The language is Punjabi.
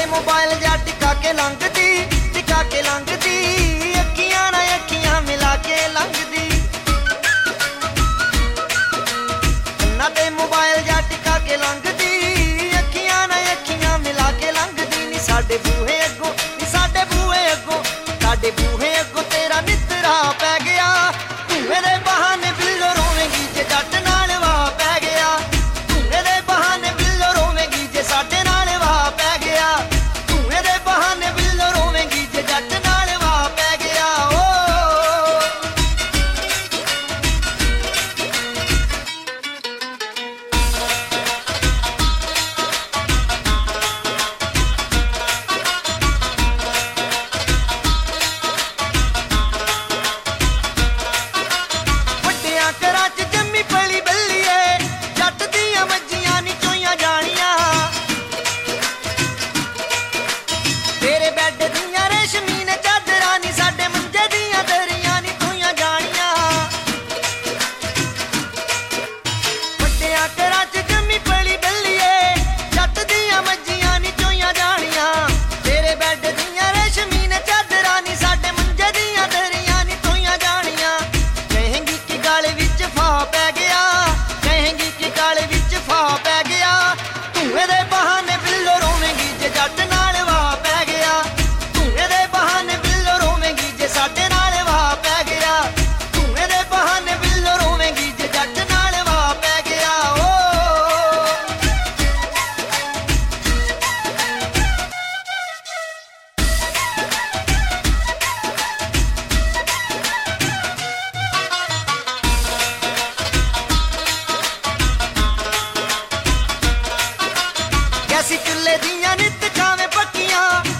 मोबाइल जा टिका के लंघदी, टिका के लंघदी, अखियां ना अखियां मिला के लंघदी। कन्ना ते मोबाइल जा टिका के लंघदी, अखियां ना अखियां मिला के लंघदी। नी साडे बूहे अगों, नी साडे बूहे अगों, साडे बूहे अगों तेरा नितरा पै गया। तू मेरे बहाने बिल्लो रोवेंगी जे जट नाल वाह पै गया। तू मेरे बहाने बिल्लो रोवेंगी जे साडे नाल वाह पै गया। तू मेरे बहाने बिल्लो रोवेंगी जे जट नाल वाह पै गया। ओ ਵੱਡਿਆਂ ਘਰਾਂ 'ਚ ਜੰਮੀ ਪਲੀ ਬੱਲੀਏ, ਜੱਟ ਦੀਆਂ ਮੱਝੀਆਂ ਨੀ ਚੋਈਆਂ ਜਾਣੀਆਂ। ਤੇਰੇ ਬੈੱਡ ਦੀਆਂ ਰੇਸ਼ਮੀ ਨੇ ਚਾਦਰਾਂ ਨੀ ਸਾਡੇ ਮੰਜੇ ਦੀਆਂ ਦਰੀਆਂ ਨੀ ਧੋਈਆਂ ਜਾਣੀਆਂ। ਵੱਡਿਆਂ ਘਰਾਂ 'ਚ ਜੰਮੀ ਪਲੀ ਬੱਲੀਏ, ਜੱਟ ਦੀਆਂ ਮੱਝੀਆਂ ਨੀ ਚੋਈਆਂ ਜਾਣੀਆਂ। ਤੇਰੇ ਬੈੱਡ ਦੀਆਂ ਰੇਸ਼ਮੀ ਨੇ ਚਾਦਰਾਂ ਨੀ ਸਾਡੇ ਮੰਜੇ ਦੀਆਂ ਦਰੀਆਂ ਨੀ ਧੋਈਆਂ ਜਾਣੀਆਂ। ਕਹੇਂਗੀ ਕਿ ਗਾਲੇ ਵਿੱਚ ਫਾ ਪੈ ਗਿਆ, ਕਹੇਂਗੀ ਕਿ ਗਾਲੇ ਵਿੱਚ ਫਾ ਪੈ ਗਿਆ। ਤੂੰ ਇਹਦੇ ਬਹਾਨੇ ਬਿੱਲੋ ਰੋਵੇਂਗੀ ਜੇ ਜੱਟ ਨਾਲ ਵਾਹ ਪੈ ਗਿਆ। ਤੂੰ ਇਹਦੇ ਬਹਾਨੇ ਬਿੱਲੋ ਰੋਵੇਂਗੀ ਜੇ ਸਾਡੇ ਨਾਲ ਵਾਹ ਪੈ ਗਿਆ। ਤੂੰ ਇਹਦੇ ਬਹਾਨੇ ਬਿੱਲੋ ਰੋਵੇਂਗੀ ਜੇ ਜੱਟ ਨਾਲ ਵਾਹ ਪੈ ਗਿਆ। ਓ ਗੈਸੀ ਚੁੱਲ੍ਹੇ ਦੀਆਂ ਨਿੱਤ ਖਾਵੇਂ ਪੱਕੀਆਂ,